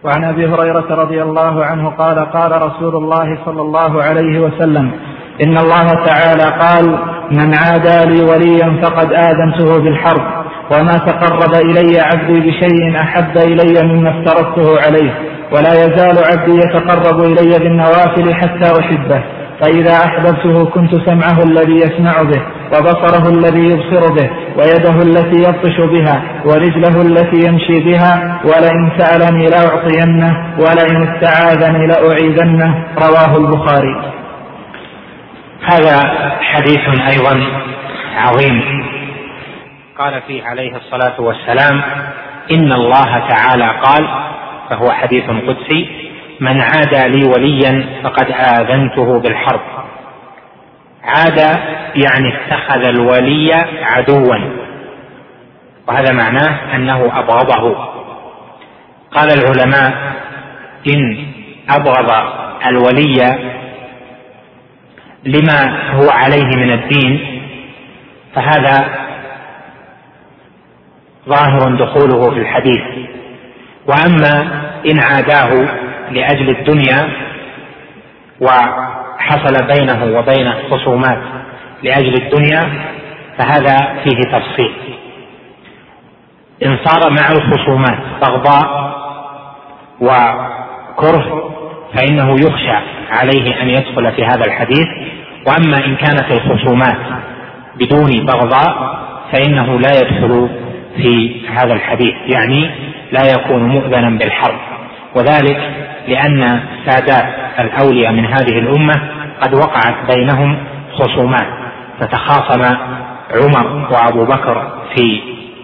وعن أبي هريرة رضي الله عنه قال قال رسول الله صلى الله عليه وسلم: إن الله تعالى قال: من عادى لي وليا فقد آذنته بالحرب، وما تقرب إلي عبدي بشيء أحب إلي مما افترضته عليه، ولا يزال عبدي يتقرب إلي بالنوافل حتى أحبه، فإذا أحببته كنت سمعه الذي يسمع به، وبصره الذي يبصر به، ويده التي يبطش بها، ورجله التي يمشي بها، ولئن سألني لأعطينه، ولئن استعاذني لأعيذنه. رواه البخاري. هذا حديث أيضا عظيم قال فيه عليه الصلاة والسلام: إن الله تعالى قال، فهو حديث قدسي: من عادى لي وليا فقد آذنته بالحرب. عادى يعني اتخذ الولي عدوا، وهذا معناه أنه أبغضه. قال العلماء: إن أبغض الولي لما هو عليه من الدين فهذا ظاهر دخوله في الحديث، وأما إن عاداه لأجل الدنيا وحصل بينه وبينه خصومات لأجل الدنيا فهذا فيه تفصيل. إن صار مع الخصومات بغضاء وكره فإنه يخشى عليه أن يدخل في هذا الحديث، وأما إن كانت الخصومات بدون بغضاء فإنه لا يدخل في هذا الحديث، يعني لا يكون مؤذنا بالحرب. وذلك لأن سادات الأولياء من هذه الأمة قد وقعت بينهم خصومات، فتخاصم عمر وأبو بكر في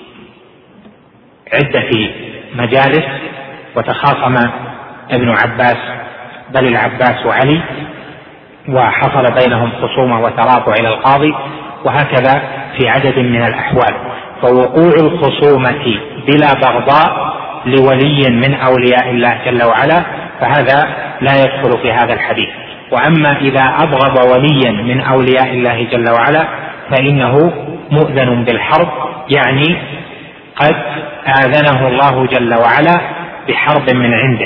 عدة مجالس، وتخاصم ابن عباس بل العباس وعلي، وحصل بينهم خصومة وترافع إلى القاضي، وهكذا في عدد من الأحوال. فوقوع الخصومة بلا بغضاء لولي من أولياء الله جل وعلا فهذا لا يدخل في هذا الحديث. وأما إذا أبغض وليا من أولياء الله جل وعلا فإنه مؤذن بالحرب، يعني قد آذنه الله جل وعلا بحرب من عنده.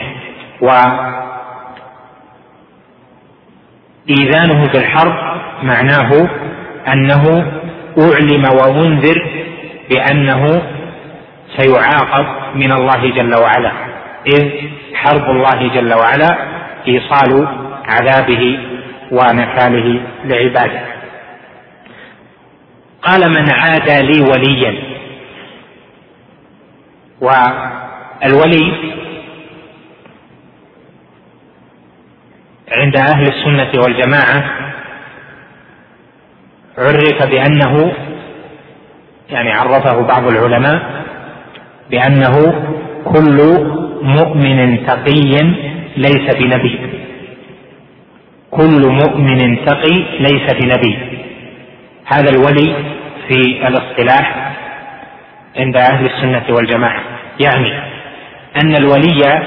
وإيذانه بالحرب معناه أنه أعلم وأنذر بأنه سيعاقب من الله جل وعلا، إذ حرب الله جل وعلا إيصال عذابه ونكاله لعباده. قال: من عادى لي وليا. والولي عند أهل السنة والجماعة عرف بأنه، يعني عرفه بعض العلماء بأنه كل مؤمن تقي ليس بنبي. كل مؤمن تقي ليس بنبي. هذا الولي في الاصطلاح عند أهل السنة والجماعة، يعني أن الولي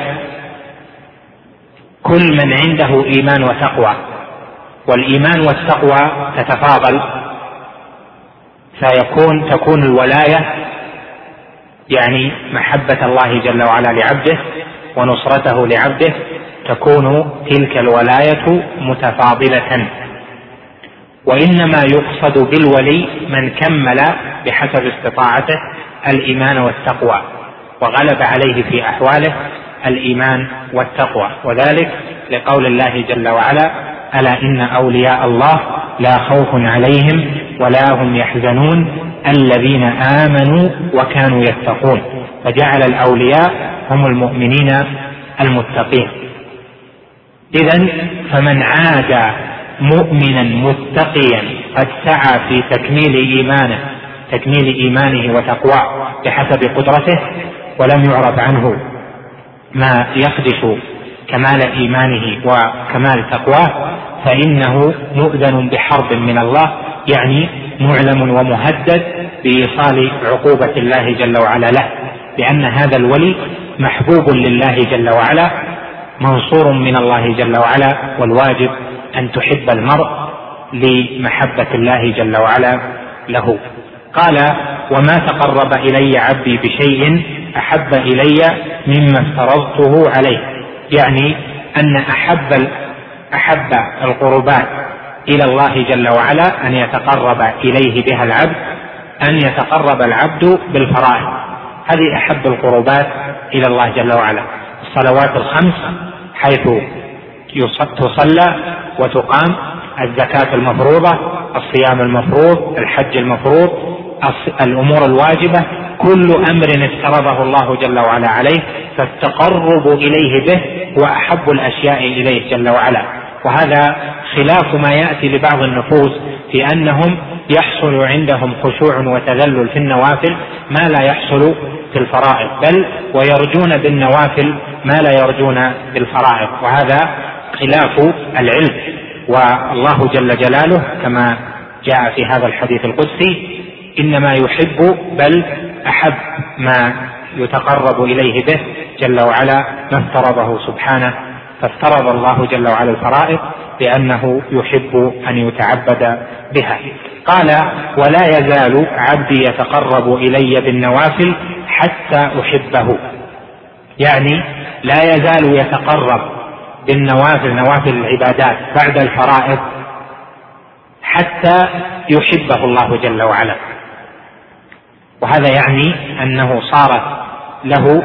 كل من عنده إيمان وتقوى، والإيمان والتقوى تتفاضل، تكون الولاية يعني محبة الله جل وعلا لعبده ونصرته لعبده، تكون تلك الولاية متفاضلة. وإنما يقصد بالولي من كمل بحسب استطاعته الإيمان والتقوى وغلب عليه في أحواله الإيمان والتقوى، وذلك لقول الله جل وعلا: ألا إن أولياء الله لا خوف عليهم ولا هم يحزنون الذين آمنوا وكانوا يتقون. فجعل الأولياء هم المؤمنين المتقين. إذن فمن عادى مؤمنا متقيا قد سعى في تكميل إيمانه وتقواه بحسب قدرته ولم يعرف عنه ما يخدش كمال إيمانه وكمال تقواه فإنه مؤذن بحرب من الله، يعني معلم ومهدد بإيصال عقوبة الله جل وعلا له، لأن هذا الولي محبوب لله جل وعلا منصور من الله جل وعلا، والواجب أن تحب المرء لمحبة الله جل وعلا له. قال: وما تقرب إلي عبدي بشيء أحب إلي مما افترضته عليه، يعني أن أحب القربات إلى الله جل وعلا أن يتقرب إليه بها العبد، أن يتقرب العبد بالفرائض، هذه أحب القربات إلى الله جل وعلا. الصلوات الخمس حيث تصلى وتقام، الزكاة المفروضة، الصيام المفروض، الحج المفروض، الأمور الواجبة، كل أمر افترضه الله جل وعلا عليه، فالتقرب إليه به هو أحب الأشياء إليه جل وعلا. وهذا خلاف ما يأتي لبعض النفوس في أنهم يحصل عندهم خشوع وتذلل في النوافل ما لا يحصل في الفرائض، بل ويرجون بالنوافل ما لا يرجون بالفرائض، وهذا خلاف العلم. والله جل جلاله كما جاء في هذا الحديث القدسي إنما يحب بل أحب ما يتقرب إليه به جل وعلا ما افترضه سبحانه، فافترض الله جل وعلا الفرائض لأنه يحب أن يتعبد بها. قال ولا يزال عبدي يتقرب إلي بالنوافل حتى أحبه، يعني لا يزال يتقرب بالنوافل، نوافل العبادات بعد الفرائض، حتى يحبه الله جل وعلا. وهذا يعني أنه صارت له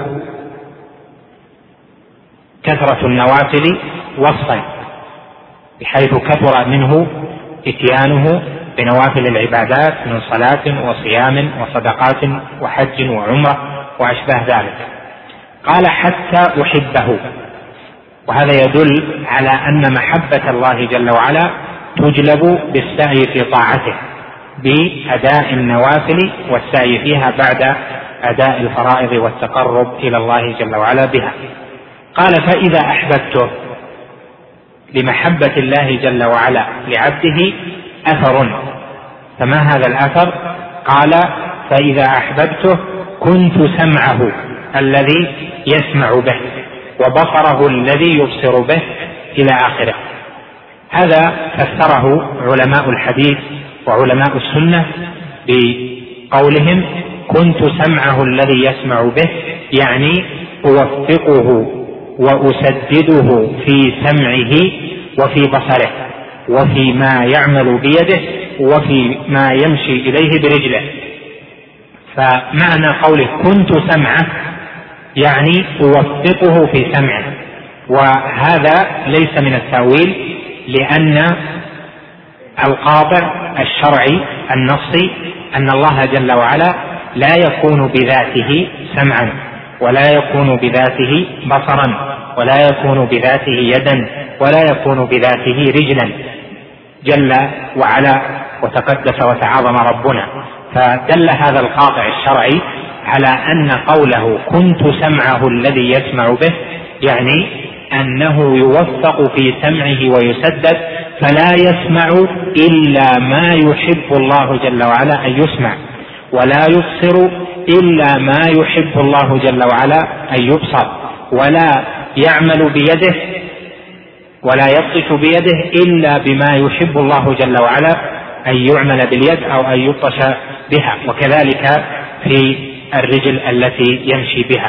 كثرة النوافل وصفا، بحيث كثر منه إتيانه بنوافل العبادات من صلاة وصيام وصدقات وحج وعمرة وأشباه ذلك. قال حتى أحبه، وهذا يدل على أن محبة الله جل وعلا تجلب بالسعي في طاعته بأداء النوافل والسعي فيها بعد أداء الفرائض والتقرب إلى الله جل وعلا بها. قال فإذا أحببته، لمحبة الله جل وعلا لعبده أثر، فما هذا الأثر؟ قال فإذا أحببته كنت سمعه الذي يسمع به وبصره الذي يبصر به إلى آخره. هذا فسره علماء الحديث وعلماء السنة بقولهم كنت سمعه الذي يسمع به، يعني أوفقه وأسدده في سمعه وفي بصره وفي ما يعمل بيده وفي ما يمشي إليه برجله. فمعنى قوله كنت سمعه يعني أوفقه في سمعه، وهذا ليس من التأويل، لأن القاطع الشرعي النصي أن الله جل وعلا لا يكون بذاته سمعا، ولا يكون بذاته بصرا، ولا يكون بذاته يدا، ولا يكون بذاته رجلا، جل وعلا وتقدس وتعاظم ربنا. فدل هذا القاطع الشرعي على أن قوله كنت سمعه الذي يسمع به يعني أنه يوفق في سمعه ويسدد، فلا يسمع إلا ما يحب الله جل وعلا أن يسمع، ولا يبصر إلا ما يحب الله جل وعلا أن يبصر، ولا يعمل بيده ولا يبطش بيده إلا بما يحب الله جل وعلا أن يعمل باليد أو أن يبطش بها، وكذلك في الرجل التي يمشي بها.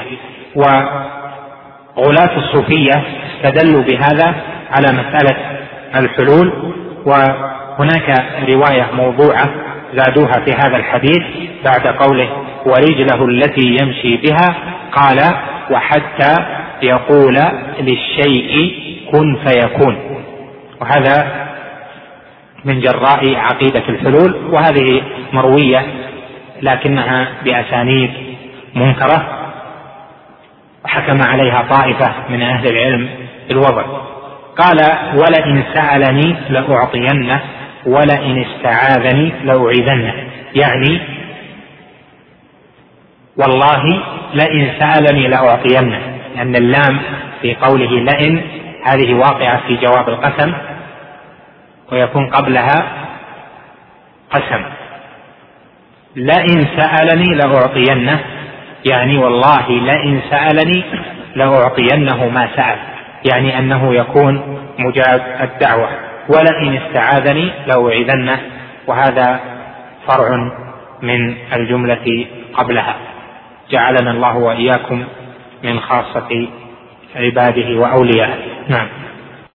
وغلاة الصوفية استدلوا بهذا على مسألة الحلول، وهناك رواية موضوعة زادوها في هذا الحديث بعد قوله ورجله التي يمشي بها، قال وحتى يقول للشيء كن فيكون. وهذا من جراء عقيدة الحلول، وهذه مروية لكنها بأسانيد منكرة، وحكم عليها طائفة من أهل العلم بالوضع. قال ولئن سألني لأعطينه ولئن استعاذني لأعيذنه، يعني والله لئن سألني لأعطينه، لأن اللام في قوله لئن هذه واقعة في جواب القسم، ويكون قبلها قسم. لئن سألني لأعطينه يعني والله لئن سألني لأعطينه ما سأل، يعني أنه يكون مجاب الدعوة. ولئن استعاذني لأعيذنه، وهذا فرع من الجملة قبلها. جعلنا الله وإياكم من خاصة عباده وأوليائه. نعم.